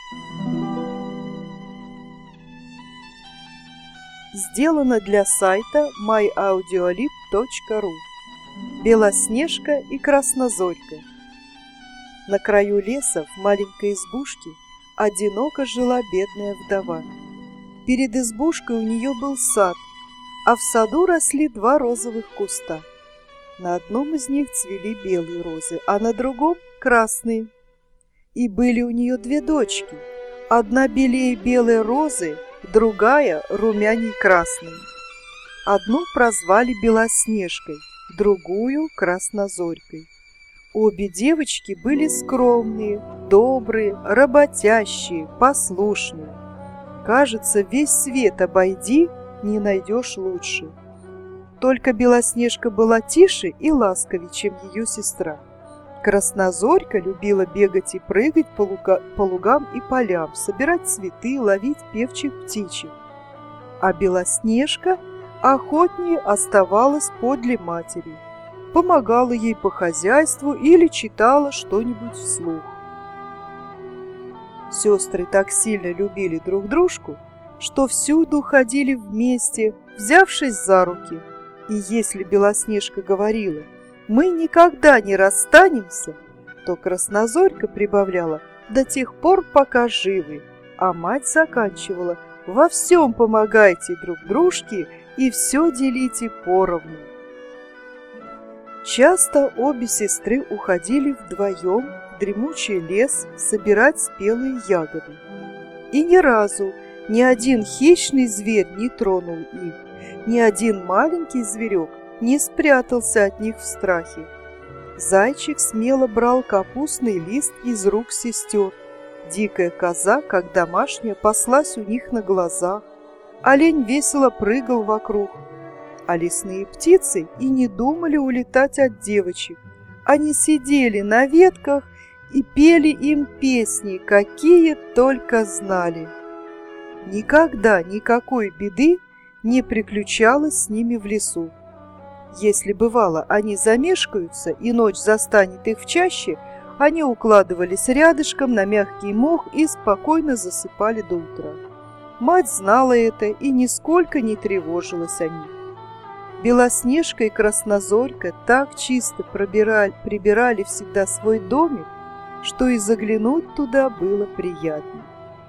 Сделано для сайта myaudiolib.ru. Белоснежка и Краснозорька. На краю леса в маленькой избушке одиноко жила бедная вдова. Перед избушкой у нее был сад, а в саду росли два розовых куста. На одном из них цвели белые розы, а на другом — красные. И были у нее две дочки. Одна белее белой розы, другая румяней красной. Одну прозвали Белоснежкой, другую — Краснозорькой. Обе девочки были скромные, добрые, работящие, послушные. Кажется, весь свет обойди, не найдешь лучше. Только Белоснежка была тише и ласковее, чем ее сестра. Краснозорька любила бегать и прыгать по лугам и полям, собирать цветы, ловить певчих птичек. А Белоснежка охотнее оставалась подле матери, помогала ей по хозяйству или читала что-нибудь вслух. Сестры так сильно любили друг дружку, что всюду ходили вместе, взявшись за руки. И если Белоснежка говорила: «Мы никогда не расстанемся», то Краснозорька прибавляла: «До тех пор, пока живы», а мать заканчивала: «Во всем помогайте друг дружке и все делите поровну». Часто обе сестры уходили вдвоем в дремучий лес собирать спелые ягоды. И ни разу ни один хищный зверь не тронул их, ни один маленький зверек не спрятался от них в страхе. Зайчик смело брал капустный лист из рук сестер. Дикая коза, как домашняя, паслась у них на глазах. Олень весело прыгал вокруг. А лесные птицы и не думали улетать от девочек. Они сидели на ветках и пели им песни, какие только знали. Никогда никакой беды не приключалось с ними в лесу. Если бывало, они замешкаются и ночь застанет их в чаще, они укладывались рядышком на мягкий мох и спокойно засыпали до утра. Мать знала это и нисколько не тревожилась о них. Белоснежка и Краснозорька так чисто прибирали всегда свой домик, что и заглянуть туда было приятно.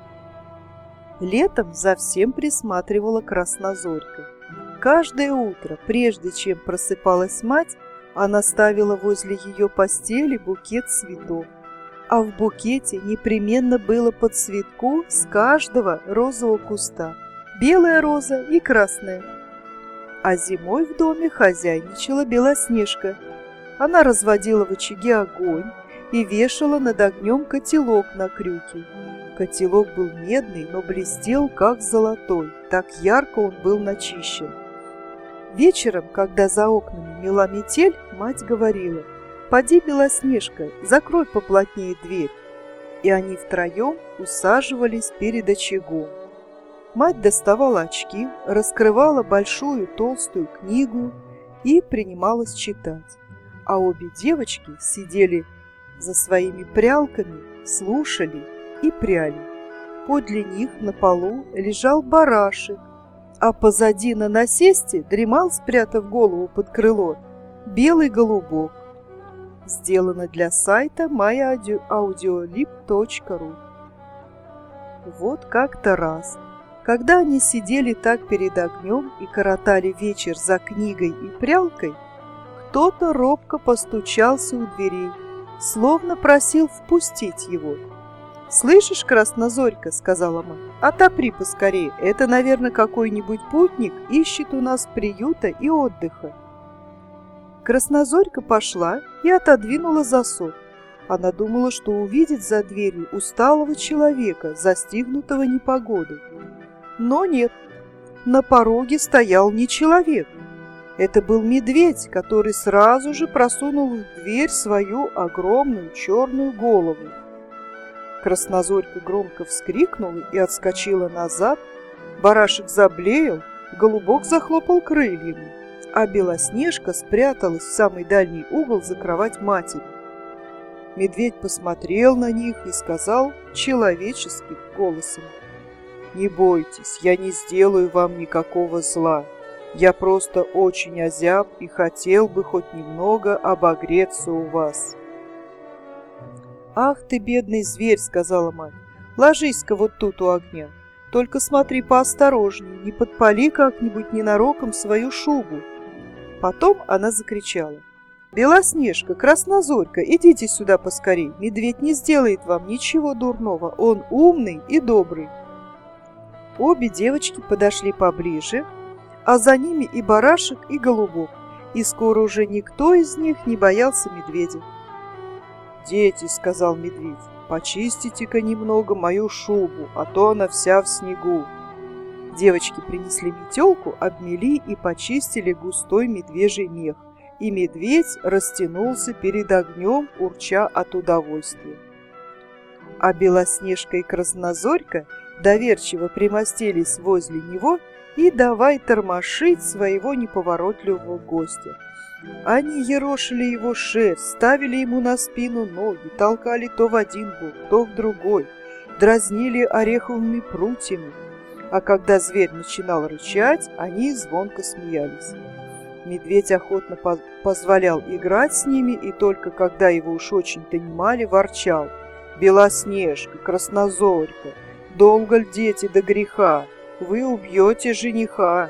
Летом за всем присматривала Краснозорька. Каждое утро, прежде чем просыпалась мать, она ставила возле ее постели букет цветов, а в букете непременно было по цветку с каждого розового куста, белая роза и красная. А зимой в доме хозяйничала Белоснежка. Она разводила в очаге огонь и вешала над огнем котелок на крюке. Котелок был медный, но блестел, как золотой, так ярко он был начищен. Вечером, когда за окнами мела метель, мать говорила: «Поди, Белоснежка, закрой поплотнее дверь». И они втроем усаживались перед очагом. Мать доставала очки, раскрывала большую толстую книгу и принималась читать. А обе девочки сидели за своими прялками, слушали и пряли. Подле них на полу лежал барашек, а позади на насесте дремал, спрятав голову под крыло, белый голубок. Сделано для сайта myaudiolib.ru. Вот как-то раз, когда они сидели так перед огнем и коротали вечер за книгой и прялкой, кто-то робко постучался у дверей, словно просил впустить его. «Слышишь, Краснозорька, — сказала мать, — отопри поскорее, это, наверное, какой-нибудь путник ищет у нас приюта и отдыха». Краснозорька пошла и отодвинула засов. Она думала, что увидит за дверью усталого человека, застигнутого непогодой. Но нет, на пороге стоял не человек. Это был медведь, который сразу же просунул в дверь свою огромную черную голову. Краснозорька громко вскрикнула и отскочила назад, барашек заблеял, голубок захлопал крыльями, а Белоснежка спряталась в самый дальний угол за кровать матери. Медведь посмотрел на них и сказал человеческим голосом: «Не бойтесь, я не сделаю вам никакого зла. Я просто очень озяб и хотел бы хоть немного обогреться у вас». «Ах ты, бедный зверь!» — сказала мать. «Ложись-ка вот тут у огня. Только смотри поосторожнее, не подпали как-нибудь ненароком свою шубу». Потом она закричала: «Белоснежка, Краснозорька, идите сюда поскорей. Медведь не сделает вам ничего дурного. Он умный и добрый». Обе девочки подошли поближе, а за ними и барашек, и голубок, и скоро уже никто из них не боялся медведя. «Дети, — сказал медведь, — почистите-ка немного мою шубу, а то она вся в снегу». Девочки принесли метелку, обмели и почистили густой медвежий мех, и медведь растянулся перед огнем, урча от удовольствия. А Белоснежка и Краснозорька доверчиво примостились возле него и давай тормошить своего неповоротливого гостя. Они ерошили его шерсть, ставили ему на спину ноги, толкали то в один бок, то в другой, дразнили ореховыми прутьями. А когда зверь начинал рычать, они звонко смеялись. Медведь охотно позволял играть с ними, и только когда его уж очень донимали, ворчал: «Белоснежка, Краснозорька, долго ль дети до греха? Вы убьете жениха».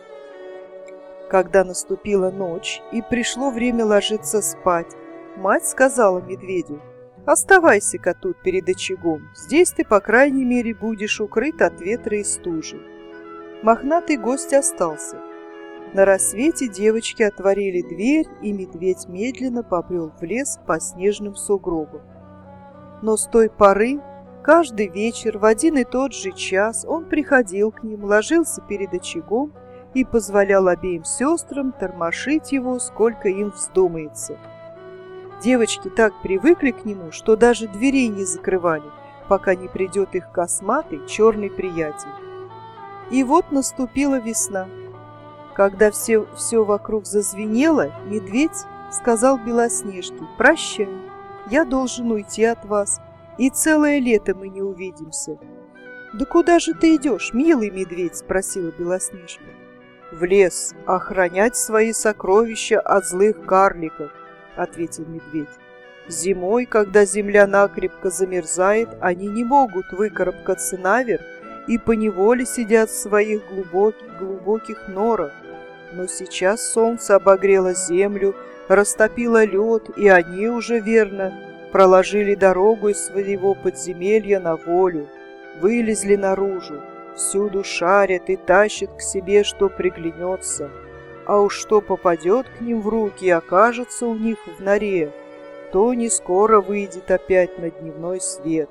Когда наступила ночь и пришло время ложиться спать, мать сказала медведю: «Оставайся-ка тут перед очагом, здесь ты, по крайней мере, будешь укрыт от ветра и стужи». Мохнатый гость остался. На рассвете девочки отворили дверь, и медведь медленно побрел в лес по снежным сугробам. Но с той поры каждый вечер в один и тот же час он приходил к ним, ложился перед очагом и позволял обеим сестрам тормошить его, сколько им вздумается. Девочки так привыкли к нему, что даже дверей не закрывали, пока не придет их косматый черный приятель. И вот наступила весна. Когда все вокруг зазвенело, медведь сказал Белоснежке: «Прощай, я должен уйти от вас, и целое лето мы не увидимся». «Да куда же ты идешь, милый медведь?» — спросила Белоснежка. «В лес охранять свои сокровища от злых карликов», — ответил медведь. «Зимой, когда земля накрепко замерзает, они не могут выкарабкаться наверх и поневоле сидят в своих глубоких норах. Но сейчас солнце обогрело землю, растопило лед, и они уже верно проложили дорогу из своего подземелья на волю, вылезли наружу, всюду шарят и тащат к себе, что приглянется. А уж что попадет к ним в руки и окажется у них в норе, то не скоро выйдет опять на дневной свет».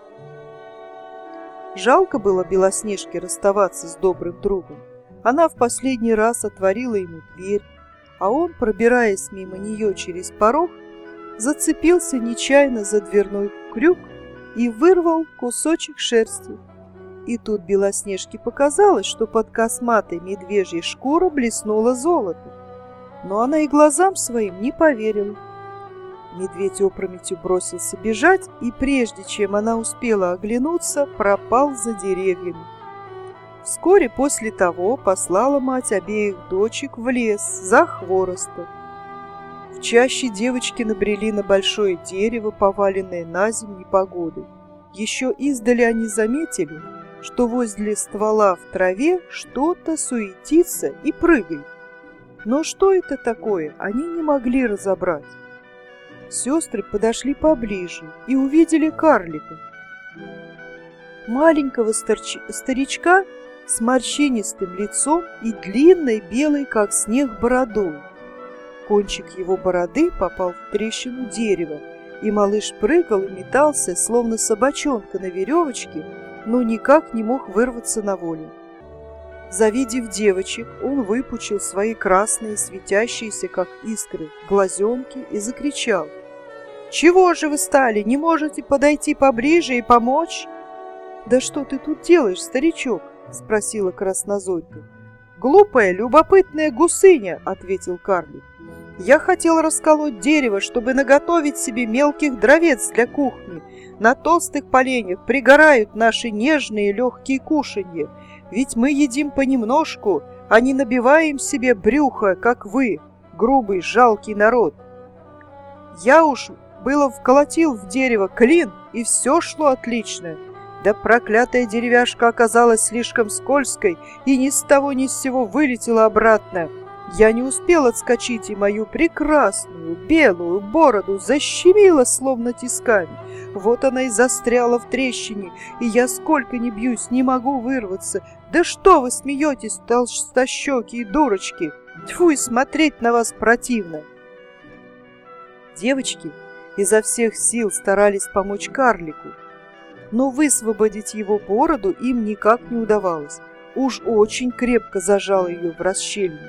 Жалко было Белоснежке расставаться с добрым другом. Она в последний раз отворила ему дверь, а он, пробираясь мимо нее через порог, зацепился нечаянно за дверной крюк и вырвал кусочек шерсти. И тут Белоснежке показалось, что под косматой медвежьей шкурой блеснуло золото. Но она и глазам своим не поверила. Медведь опрометью бросился бежать, и прежде чем она успела оглянуться, пропал за деревьями. Вскоре после того послала мать обеих дочек в лес за хворостом. В чаще девочки набрели на большое дерево, поваленное на землю непогодой. Еще издали они заметили, что возле ствола в траве что-то суетится и прыгает. Но что это такое, они не могли разобрать. Сестры подошли поближе и увидели карлика. Маленького старичка с морщинистым лицом и длинной белой, как снег, бородой. Кончик его бороды попал в трещину дерева, и малыш прыгал и метался, словно собачонка на веревочке, но никак не мог вырваться на волю. Завидев девочек, он выпучил свои красные, светящиеся, как искры, глазенки и закричал: «Чего же вы стали? Не можете подойти поближе и помочь?» «Да что ты тут делаешь, старичок?» — спросила Краснозорька. «Глупая, любопытная гусыня», — ответил карлик. «Я хотел расколоть дерево, чтобы наготовить себе мелких дровец для кухни. На толстых поленьях пригорают наши нежные легкие кушанья. Ведь мы едим понемножку, а не набиваем себе брюхо, как вы, грубый, жалкий народ. Я уж было вколотил в дерево клин, и все шло отлично. Да проклятая деревяшка оказалась слишком скользкой и ни с того ни с сего вылетела обратно. Я не успел отскочить, и мою прекрасную белую бороду защемило словно тисками. Вот она и застряла в трещине, и я сколько ни бьюсь, не могу вырваться. Да что вы смеетесь, толстощеки и дурочки? Тьфу, и смотреть на вас противно!» Девочки изо всех сил старались помочь карлику, но высвободить его бороду им никак не удавалось. Уж очень крепко зажало ее в расщелине.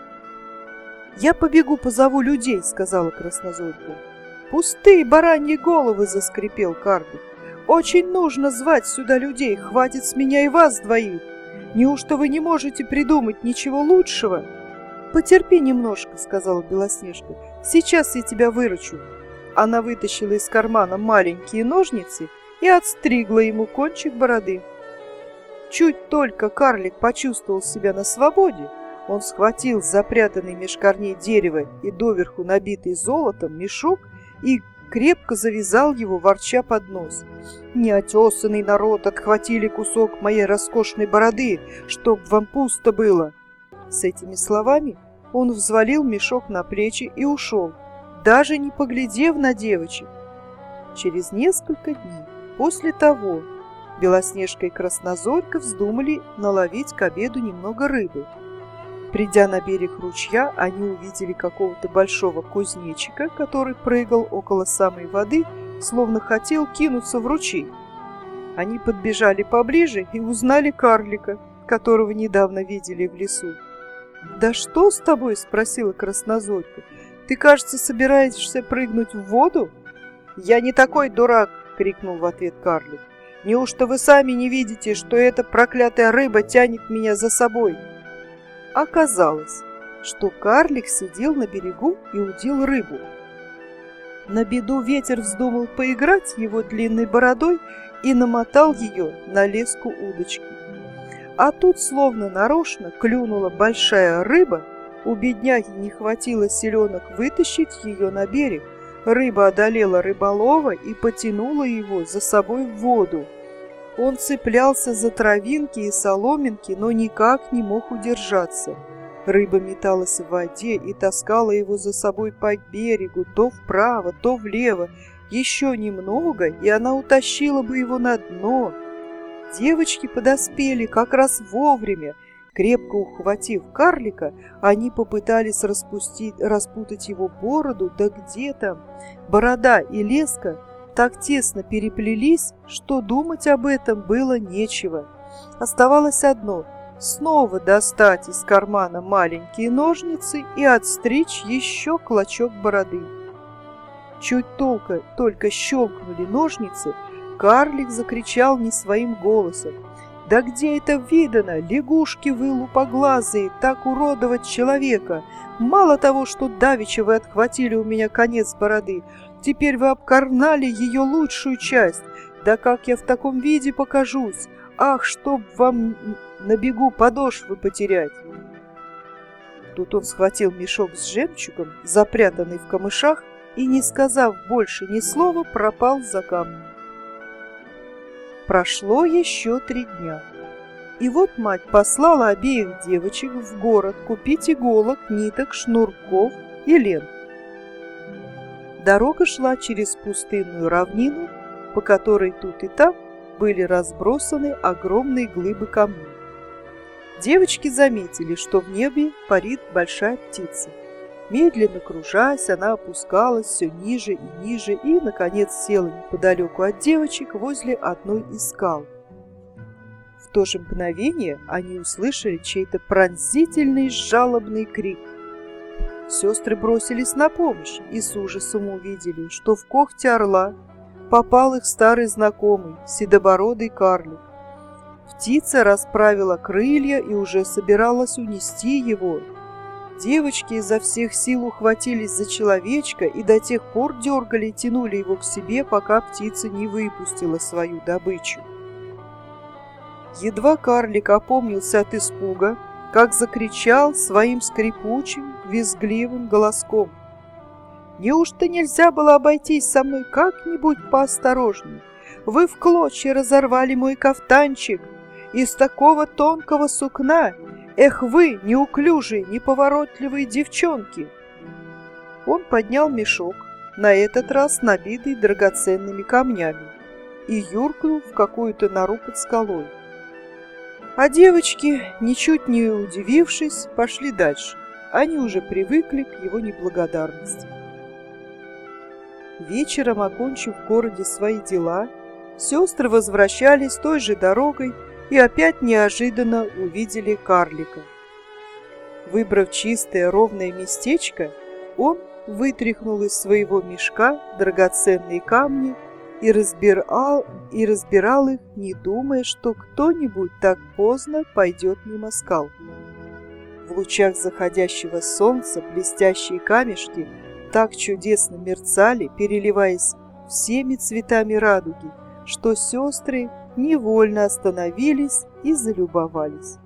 «Я побегу, позову людей», — сказала Краснозорька. «Пустые бараньи головы», — заскрипел карлик. «Очень нужно звать сюда людей, хватит с меня и вас двоих. Неужто вы не можете придумать ничего лучшего?» «Потерпи немножко», — сказала Белоснежка. «Сейчас я тебя выручу». Она вытащила из кармана маленькие ножницы и отстригла ему кончик бороды. Чуть только карлик почувствовал себя на свободе, он схватил запрятанный меж корней дерева и доверху набитый золотом мешок и крепко завязал его, ворча под нос. «Неотесанный народ, отхватили кусок моей роскошной бороды, чтоб вам пусто было!» С этими словами он взвалил мешок на плечи и ушел, даже не поглядев на девочек. Через несколько дней после того Белоснежка и Краснозорька вздумали наловить к обеду немного рыбы. Придя на берег ручья, они увидели какого-то большого кузнечика, который прыгал около самой воды, словно хотел кинуться в ручей. Они подбежали поближе и узнали карлика, которого недавно видели в лесу. «Да что с тобой?» — спросила Краснозорька. «Ты, кажется, собираешься прыгнуть в воду?» «Я не такой дурак!» — крикнул в ответ карлик. «Неужто вы сами не видите, что эта проклятая рыба тянет меня за собой?» Оказалось, что карлик сидел на берегу и удил рыбу. На беду ветер вздумал поиграть его длинной бородой и намотал ее на леску удочки. А тут, словно нарочно, клюнула большая рыба, у бедняги не хватило силенок вытащить ее на берег. Рыба одолела рыболова и потянула его за собой в воду. Он цеплялся за травинки и соломинки, но никак не мог удержаться. Рыба металась в воде и таскала его за собой по берегу, то вправо, то влево. Еще немного, и она утащила бы его на дно. Девочки подоспели как раз вовремя. Крепко ухватив карлика, они попытались распутать его бороду, да где там? Борода и леска так тесно переплелись, что думать об этом было нечего. Оставалось одно — снова достать из кармана маленькие ножницы и отстричь еще клочок бороды. Чуть только щелкнули ножницы, карлик закричал не своим голосом: «Да где это видано, лягушки вы лупоглазые, так уродовать человека! Мало того, что давеча вы отхватили у меня конец бороды, теперь вы обкорнали ее лучшую часть. Да как я в таком виде покажусь! Ах, чтоб вам на бегу подошвы потерять!» Тут он схватил мешок с жемчугом, запрятанный в камышах, и, не сказав больше ни слова, пропал за камнем. Прошло еще 3 дня. И вот мать послала обеих девочек в город купить иголок, ниток, шнурков и лент. Дорога шла через пустынную равнину, по которой тут и там были разбросаны огромные глыбы камней. Девочки заметили, что в небе парит большая птица. Медленно кружась, она опускалась все ниже и ниже и, наконец, села неподалеку от девочек возле одной из скал. В то же мгновение они услышали чей-то пронзительный жалобный крик. Сестры бросились на помощь и с ужасом увидели, что в когти орла попал их старый знакомый, седобородый карлик. Птица расправила крылья и уже собиралась унести его. Девочки изо всех сил ухватились за человечка и до тех пор дергали и тянули его к себе, пока птица не выпустила свою добычу. Едва карлик опомнился от испуга, как закричал своим скрипучим, визгливым голоском: «Неужто нельзя было обойтись со мной как-нибудь поосторожнее? Вы в клочья разорвали мой кафтанчик из такого тонкого сукна! Эх вы, неуклюжие, неповоротливые девчонки!» Он поднял мешок, на этот раз набитый драгоценными камнями, и юркнул в какую-то нору под скалой. А девочки, ничуть не удивившись, пошли дальше. Они уже привыкли к его неблагодарности. Вечером, окончив в городе свои дела, сестры возвращались той же дорогой и опять неожиданно увидели карлика. Выбрав чистое ровное местечко, он вытряхнул из своего мешка драгоценные камни и разбирал их, не думая, что кто-нибудь так поздно пойдет мимо скал. В лучах заходящего солнца блестящие камешки так чудесно мерцали, переливаясь всеми цветами радуги, что сестры невольно остановились и залюбовались.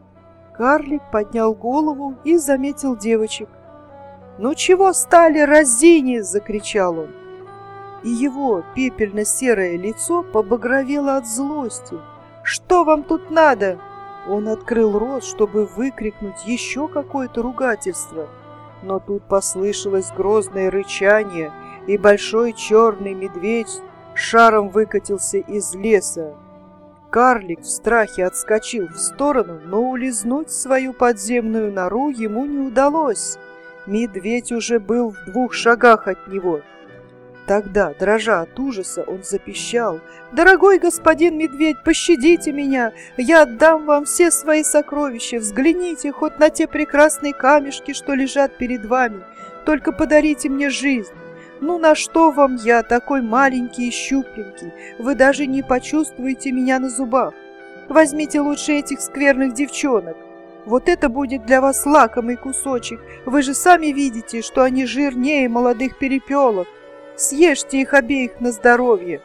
Карлик поднял голову и заметил девочек. «Ну чего стали, разини!» — закричал он. И его пепельно-серое лицо побагровело от злости. «Что вам тут надо?» Он открыл рот, чтобы выкрикнуть еще какое-то ругательство, но тут послышалось грозное рычание, и большой черный медведь шаром выкатился из леса. Карлик в страхе отскочил в сторону, но улизнуть в свою подземную нору ему не удалось. Медведь уже был в 2 шагах от него. Тогда, дрожа от ужаса, он запищал: «Дорогой господин медведь, пощадите меня! Я отдам вам все свои сокровища! Взгляните хоть на те прекрасные камешки, что лежат перед вами! Только подарите мне жизнь! Ну на что вам я, такой маленький и щупленький? Вы даже не почувствуете меня на зубах! Возьмите лучше этих скверных девчонок! Вот это будет для вас лакомый кусочек! Вы же сами видите, что они жирнее молодых перепелок! Съешьте их обеих на здоровье!»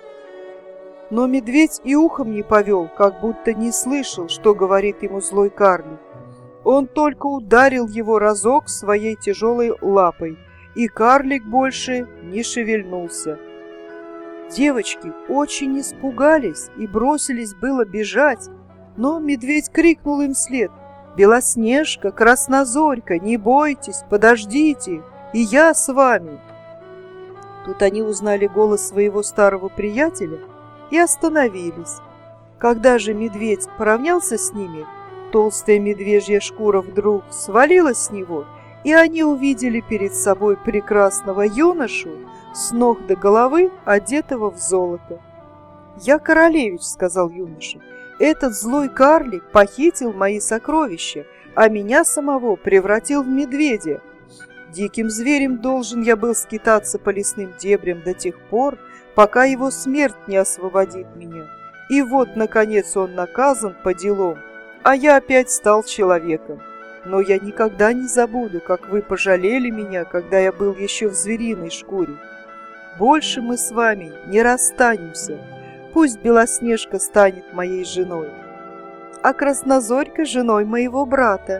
Но медведь и ухом не повел, как будто не слышал, что говорит ему злой карлик. Он только ударил его разок своей тяжелой лапой, и карлик больше не шевельнулся. Девочки очень испугались и бросились было бежать, но медведь крикнул им вслед: «Белоснежка, Краснозорька, не бойтесь, подождите, и я с вами!» Тут они узнали голос своего старого приятеля и остановились. Когда же медведь поравнялся с ними, толстая медвежья шкура вдруг свалилась с него, и они увидели перед собой прекрасного юношу, с ног до головы одетого в золото. «Я королевич», — сказал юноша, — «этот злой карлик похитил мои сокровища, а меня самого превратил в медведя. Диким зверем должен я был скитаться по лесным дебрям до тех пор, пока его смерть не освободит меня. И вот, наконец, он наказан по делам, а я опять стал человеком. Но я никогда не забуду, как вы пожалели меня, когда я был еще в звериной шкуре. Больше мы с вами не расстанемся. Пусть Белоснежка станет моей женой, а Краснозорька женой моего брата».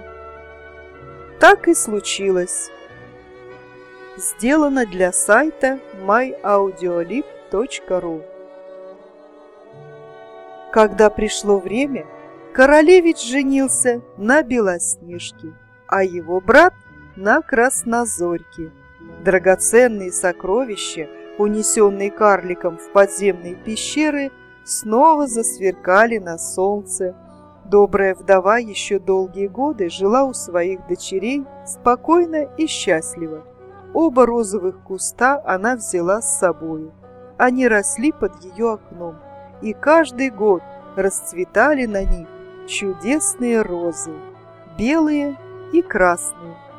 Так и случилось. Сделано для сайта myaudiolib.ru. Когда пришло время, королевич женился на Белоснежке, а его брат на Краснозорьке. Драгоценные сокровища, унесенные карликом в подземные пещеры, снова засверкали на солнце. Добрая вдова еще долгие годы жила у своих дочерей спокойно и счастливо. Оба розовых куста она взяла с собою. Они росли под ее окном, и каждый год расцветали на них чудесные розы, белые и красные.